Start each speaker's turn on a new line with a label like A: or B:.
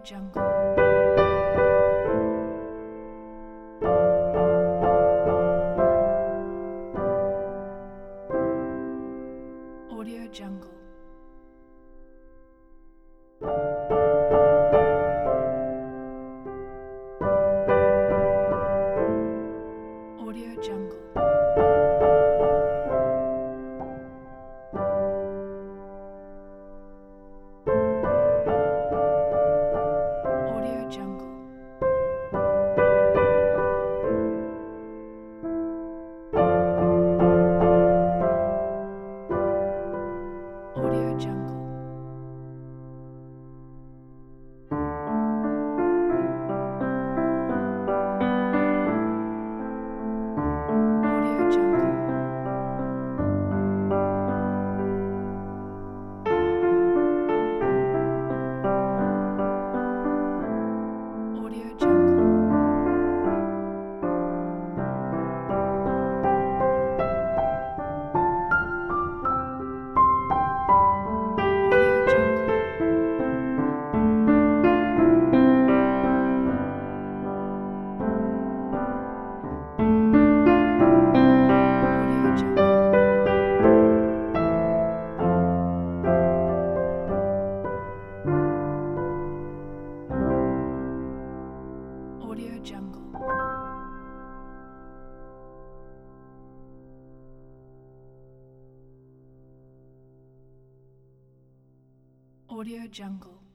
A: Jungle. Audio Jungle. Audio Jungle. Audio Jungle. Audio Jungle. Audio Jungle. Audio Jungle. Audio Jungle. Audio Jungle. Audio Jungle. Audio Jungle.